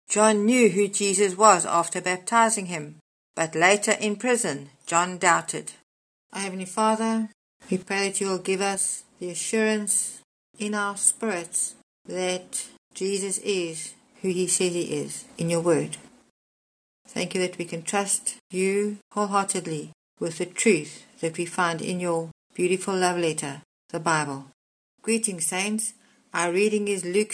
John knew who Jesus was after baptizing him, but later in prison, John doubted. Our Heavenly Father, we pray that you will give us the assurance in our spirits that Jesus is who he says he is in your word. Thank you that we can trust you wholeheartedly with the truth that we find in your beautiful love letter, the Bible. Greetings, saints. Our reading is Luke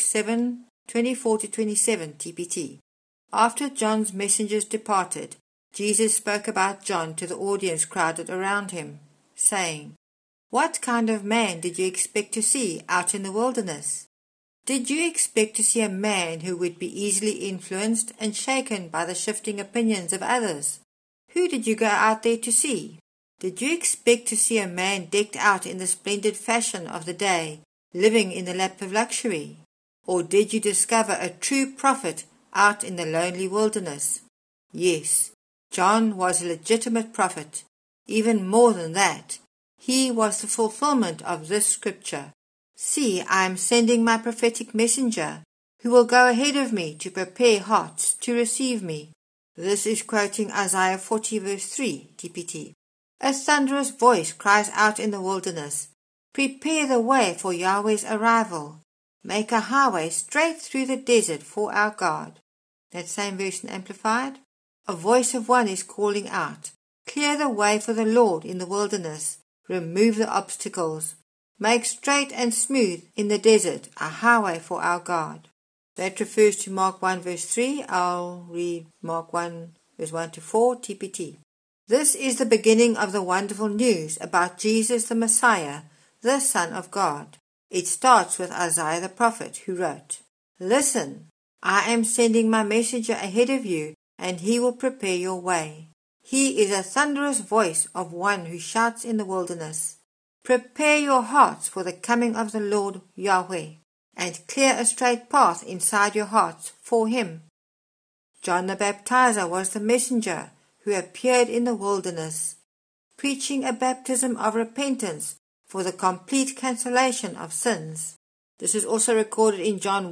7:24-27 TPT. After John's messengers departed, Jesus spoke about John to the audience crowded around him, saying, "What kind of man did you expect to see out in the wilderness? Did you expect to see a man who would be easily influenced and shaken by the shifting opinions of others? Who did you go out there to see? Did you expect to see a man decked out in the splendid fashion of the day, living in the lap of luxury? Or did you discover a true prophet out in the lonely wilderness? Yes, John was a legitimate prophet. Even more than that, he was the fulfillment of this scripture. See, I am sending my prophetic messenger, who will go ahead of me to prepare hearts to receive me." This is quoting Isaiah 40 verse 3 TPT. A thunderous voice cries out in the wilderness, "Prepare the way for Yahweh's arrival. Make a highway straight through the desert for our God." That same version amplified. A voice of one is calling out, "Clear the way for the Lord in the wilderness. Remove the obstacles. Make straight and smooth in the desert a highway for our God." That refers to Mark 1 verse 3. I'll read Mark 1 verse 1-4 TPT. This is the beginning of the wonderful news about Jesus the Messiah, the Son of God. It starts with Isaiah the prophet, who wrote, "Listen, I am sending my messenger ahead of you, and he will prepare your way. He is a thunderous voice of one who shouts in the wilderness. Prepare your hearts for the coming of the Lord Yahweh, and clear a straight path inside your hearts for him." John the Baptizer was the messenger who appeared in the wilderness, preaching a baptism of repentance for the complete cancellation of sins. This is also recorded in John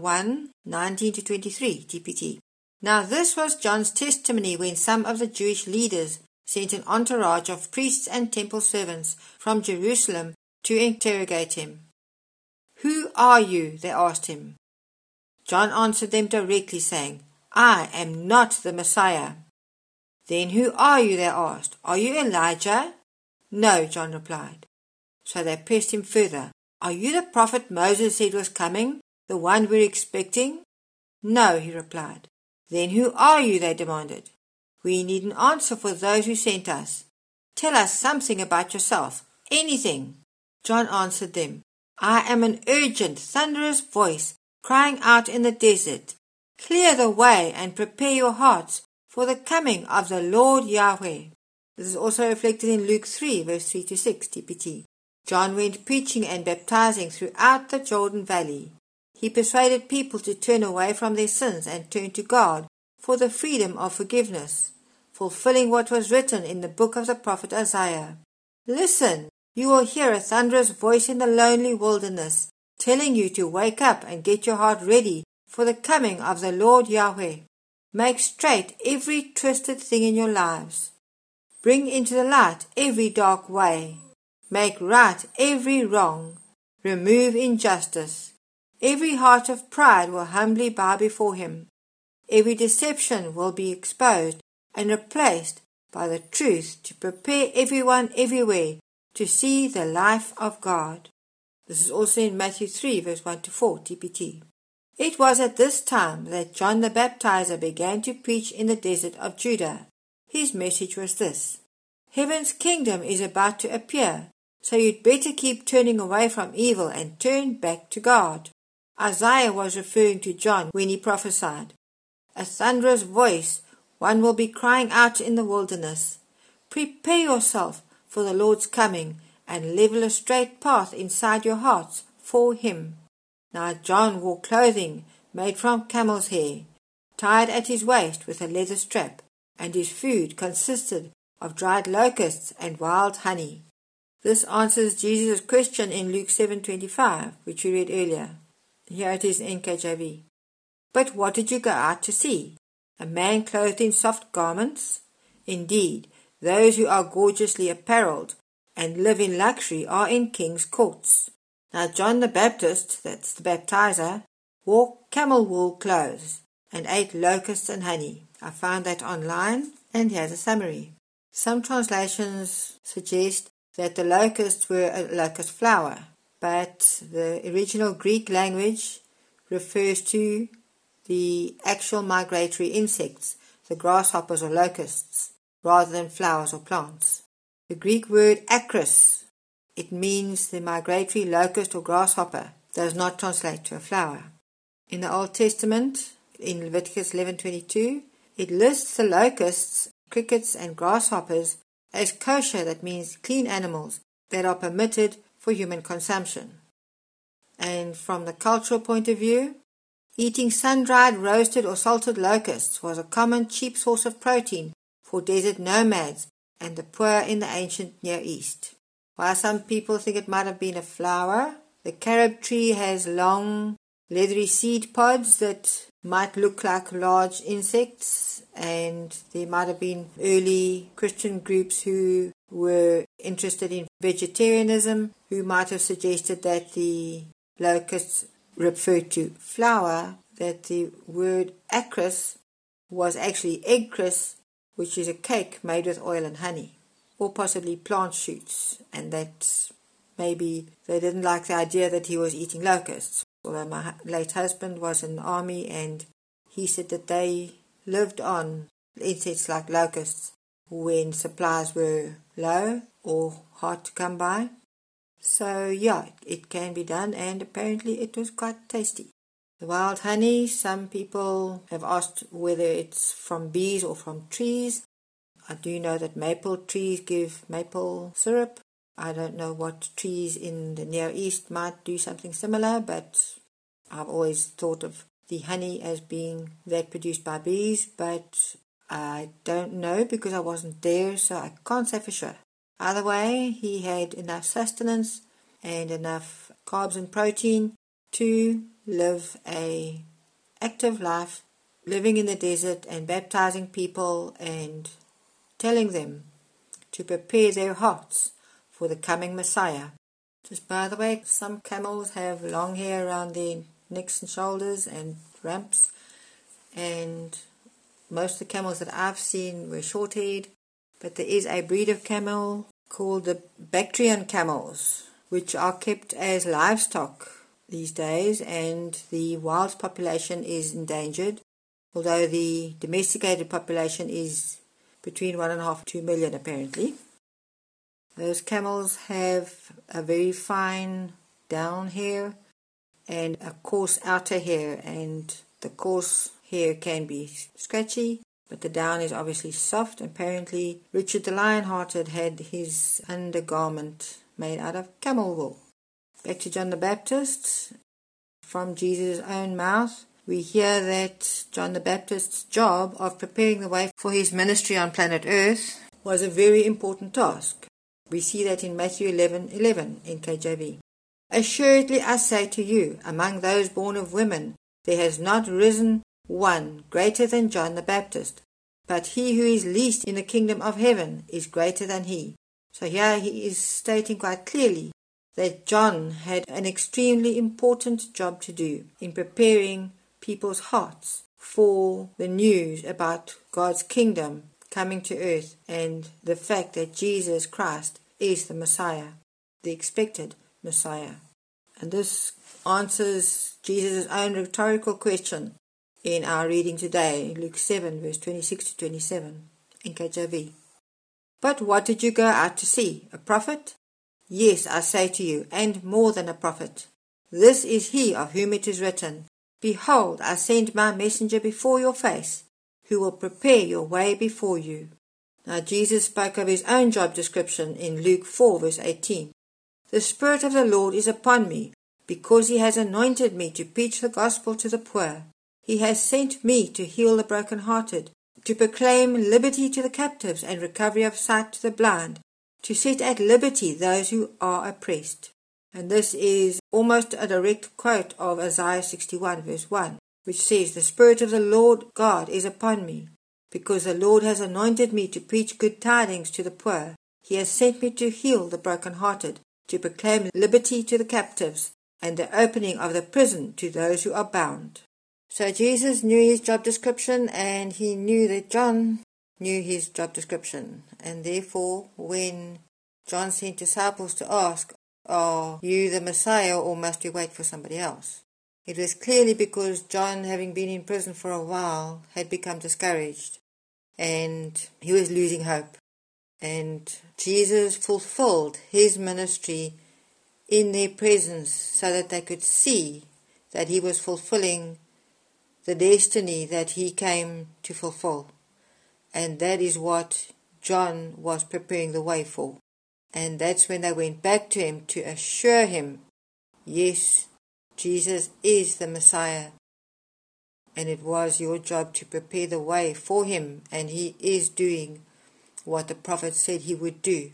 1:19-23 TPT. Now this was John's testimony when some of the Jewish leaders sent an entourage of priests and temple servants from Jerusalem to interrogate him. "Who are you?" they asked him. John answered them directly, saying, "I am not the Messiah." "Then who are you?" they asked. "Are you Elijah?" "No," John replied. So they pressed him further. "Are you the prophet Moses said was coming, the one we're expecting?" "No," he replied. "Then who are you?" they demanded. "We need an answer for those who sent us. Tell us something about yourself, anything." John answered them, "I am an urgent, thunderous voice crying out in the desert. Clear the way and prepare your hearts for the coming of the Lord Yahweh." This is also reflected in Luke 3 verse 3-6 TPT. John went preaching and baptizing throughout the Jordan Valley. He persuaded people to turn away from their sins and turn to God for the freedom of forgiveness, fulfilling what was written in the book of the prophet Isaiah. "Listen, you will hear a thunderous voice in the lonely wilderness, telling you to wake up and get your heart ready for the coming of the Lord Yahweh. Make straight every twisted thing in your lives. Bring into the light every dark way. Make right every wrong. Remove injustice. Every heart of pride will humbly bow before him. Every deception will be exposed and replaced by the truth to prepare everyone everywhere to see the life of God." This is also in Matthew 3 verse 1-4 TPT. It was at this time that John the Baptizer began to preach in the desert of Judah. His message was this: "Heaven's kingdom is about to appear, so you'd better keep turning away from evil and turn back to God." Isaiah was referring to John when he prophesied, "A thunderous voice, one will be crying out in the wilderness. Prepare yourself for the Lord's coming, and level a straight path inside your hearts for him." Now John wore clothing made from camel's hair, tied at his waist with a leather strap, and his food consisted of dried locusts and wild honey. This answers Jesus' question in Luke 7:25, which we read earlier. Here it is in NKJV. But what did you go out to see? A man clothed in soft garments? Indeed, those who are gorgeously apparelled and live in luxury are in king's courts. Now John the Baptist, that's the baptizer, wore camel wool clothes and ate locusts and honey. I found that online, and here's a summary. Some translations suggest that the locusts were a locust flower, but the original Greek language refers to the actual migratory insects, the grasshoppers or locusts, rather than flowers or plants. The Greek word acris, it means the migratory locust or grasshopper, does not translate to a flower. In the Old Testament, in Leviticus 11:22, it lists the locusts, crickets and grasshoppers as kosher, that means clean animals that are permitted for human consumption. And from the cultural point of view, eating sun-dried, roasted or salted locusts was a common cheap source of protein for desert nomads and the poor in the ancient Near East. While some people think it might have been a flower, the carob tree has long, leathery seed pods that might look like large insects, and there might have been early Christian groups who were interested in vegetarianism who might have suggested that the locusts referred to flour, that the word acris was actually eggcris, which is a cake made with oil and honey, or possibly plant shoots, and that maybe they didn't like the idea that he was eating locusts. Although my late husband was in the army, and he said that they lived on insects like locusts when supplies were low or hard to come by. So yeah, it can be done, and apparently it was quite tasty. The wild honey, some people have asked whether it's from bees or from trees. I do know that maple trees give maple syrup. I don't know what trees in the Near East might do something similar, but I've always thought of the honey as being that produced by bees, but I don't know because I wasn't there, so I can't say for sure. Either way, he had enough sustenance and enough carbs and protein to live a active life, living in the desert and baptizing people and telling them to prepare their hearts for the coming Messiah. Just by the way, some camels have long hair around their necks and shoulders and rumps, and most of the camels that I've seen were short-haired, but there is a breed of camel called the Bactrian camels, which are kept as livestock these days, and the wild population is endangered, although the domesticated population is between 1.5 and 2 million apparently. Those camels have a very fine down hair and a coarse outer hair, and the coarse hair can be scratchy, but the down is obviously soft. Apparently Richard the Lionhearted had his undergarment made out of camel wool. Back to John the Baptist. From Jesus' own mouth, we hear that John the Baptist's job of preparing the way for his ministry on planet Earth was a very important task. We see that in Matthew 11:11 in KJV. Assuredly I say to you, among those born of women, there has not risen one greater than John the Baptist, but he who is least in the kingdom of heaven is greater than he. So here he is stating quite clearly that John had an extremely important job to do in preparing people's hearts for the news about God's kingdom coming to earth and the fact that Jesus Christ is the Messiah, the expected Messiah. And this answers Jesus' own rhetorical question in our reading today, Luke 7, verse 26 to 27 in KJV. But what did you go out to see? A prophet? Yes, I say to you, and more than a prophet. This is he of whom it is written, Behold, I send my messenger before your face, who will prepare your way before you. Now Jesus spoke of his own job description in Luke 4, verse 18. The Spirit of the Lord is upon me, because he has anointed me to preach the gospel to the poor. He has sent me to heal the brokenhearted, to proclaim liberty to the captives and recovery of sight to the blind, to set at liberty those who are oppressed. And this is almost a direct quote of Isaiah 61, verse 1. which says, "The Spirit of the Lord God is upon me, because the Lord has anointed me to preach good tidings to the poor. He has sent me to heal the brokenhearted, to proclaim liberty to the captives, and the opening of the prison to those who are bound." So Jesus knew his job description, and he knew that John knew his job description. And therefore, when John sent disciples to ask, "Are you the Messiah, or must we wait for somebody else?" It was clearly because John, having been in prison for a while, had become discouraged, and he was losing hope. And Jesus fulfilled his ministry in their presence so that they could see that he was fulfilling the destiny that he came to fulfill. And that is what John was preparing the way for. And that's when they went back to him to assure him, yes, Jesus is the Messiah. And it was your job to prepare the way for him, and he is doing what the prophet said he would do.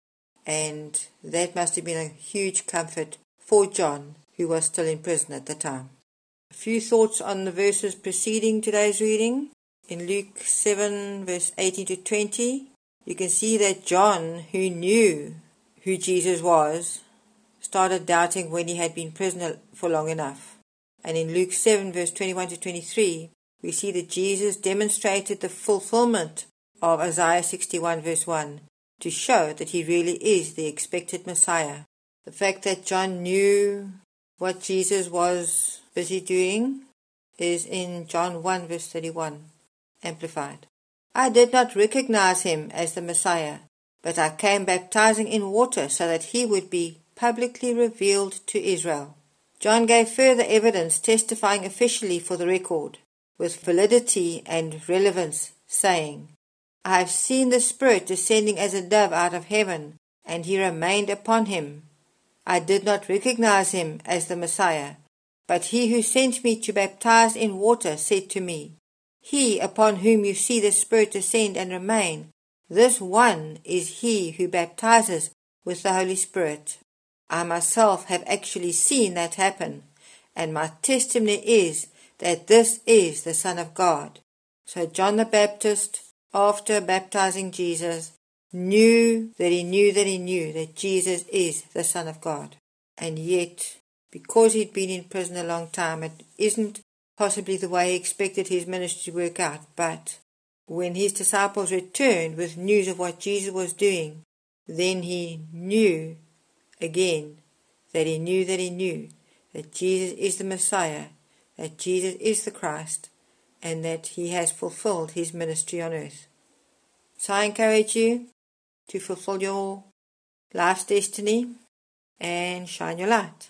And that must have been a huge comfort for John, who was still in prison at the time. A few thoughts on the verses preceding today's reading. In Luke 7, verse 18 to 20, you can see that John, who knew who Jesus was, started doubting when he had been prisoner for long enough. And in Luke 7, verse 21 to 23, we see that Jesus demonstrated the fulfillment of Isaiah 61, verse 1, to show that he really is the expected Messiah. The fact that John knew what Jesus was busy doing is in John 1, verse 31, Amplified. "I did not recognize him as the Messiah, but I came baptizing in water so that he would be publicly revealed to Israel." John gave further evidence, testifying officially for the record, with validity and relevance, saying, "I have seen the Spirit descending as a dove out of heaven, and he remained upon him. I did not recognize him as the Messiah, but he who sent me to baptize in water said to me, 'He upon whom you see the Spirit descend and remain, this one is he who baptizes with the Holy Spirit.' I myself have actually seen that happen, and my testimony is that this is the Son of God." So John the Baptist, after baptizing Jesus, knew that Jesus is the Son of God. And yet, because he'd been in prison a long time, it isn't possibly the way he expected his ministry to work out. But when his disciples returned with news of what Jesus was doing, then he knew again that he knew that Jesus is the Messiah, that Jesus is the Christ, and that he has fulfilled his ministry on earth. So I encourage you to fulfill your life's destiny and shine your light.